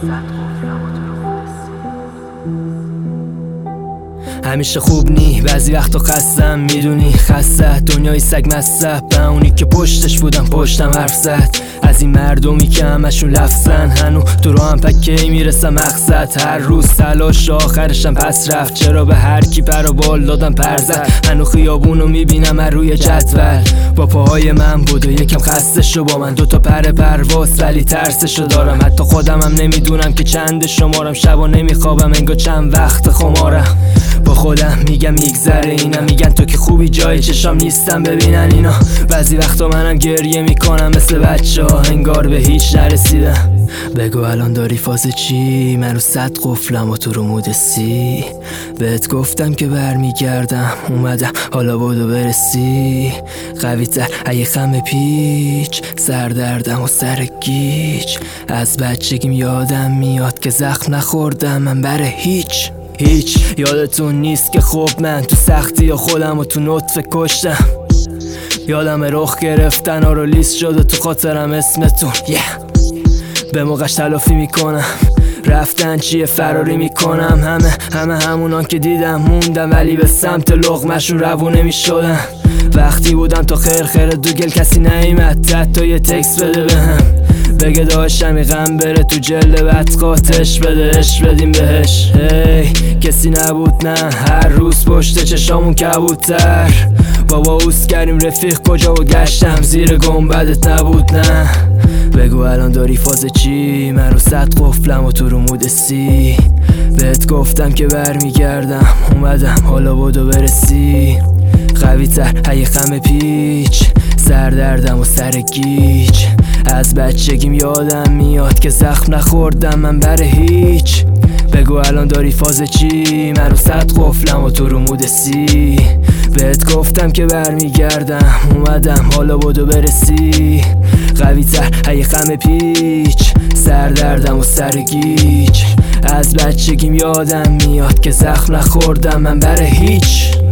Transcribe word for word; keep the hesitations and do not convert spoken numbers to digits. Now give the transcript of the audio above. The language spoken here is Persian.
همیشه خوب نی، بعضی وقتا خستم، میدونی خسته دنیای سگ مصب. به اونی که پشتش بودم پشتم حرف زد، از این مردمی که همشون لفظن. هنو تو رو هم پکی میرسم مقصد، هر روز تلاش آخرشم پس رفت. چرا به هر کی پر و بال دادم پر زد، هنو خیابونو میبینم از روی جدول. با پاهای من بود و یکم خسته شو، با من دوتا پر پرواز ولی ترسشو دارم. حتی خودم هم نمیدونم که چند شمارم، شبا نمیخوابم انگار چند وقت خمارم. با خودم میگم میگذره اینا، میگن تو که خوبی جای چشام نیستم ببینن اینا. بعضی وقتا منم گریه میکنم مثل بچه ها، انگار به هیچ نرسیدم. بگو الان داری فاز چی؟ من رو صد قفلم و تو رو مودسی. بهت گفتم که برمیگردم، اومدم حالا بودو برسی. قوی تر اگه خم پیچ، سردردم و سر گیج. از بچگیم یادم میاد که زخم نخوردم من بره هیچ هیچ. یادتون نیست که خب من تو سختی یا خودم و تو نطفه کشتم. یادم رخ گرفتن ها رو لیست شده تو خاطرم اسمتون. yeah. به موقعش تلافی میکنم، رفتن چیه فراری میکنم. همه همه همونان که دیدم موندم، ولی به سمت لقمشون روونه میشدن. وقتی بودم تا خیر خیر دوگل کسی نیمد، حتی یه تکس بده بهم بگه داشتم غم بره تو جلد بد قاتش بده اش بدیم بهش. هی کسی نبود نه، هر روز پشت چشامون کبوتر. بابا اوست کردیم رفیق کجا و گشتم زیر گنبدت نبود نه. بگو الان داری فاز چی؟ من رو صد قفلم و تو رو مودسی. بهت گفتم که برمیگردم، اومدم حالا بودو برسی. قوی تر هی خم پیچ، سردردم و سر گیج. از بچگیم یادم میاد که زخم نخوردم من بره هیچ. بگو الان داری فاز چی؟ من رو صد قفلم و تو رو مودسی. بهت گفتم که برمیگردم، اومدم حالا بودو برسی. قوی تر هی خم پیچ، سردردم و سر گیج. از بچگیم یادم میاد که زخم نخوردم من بره هیچ.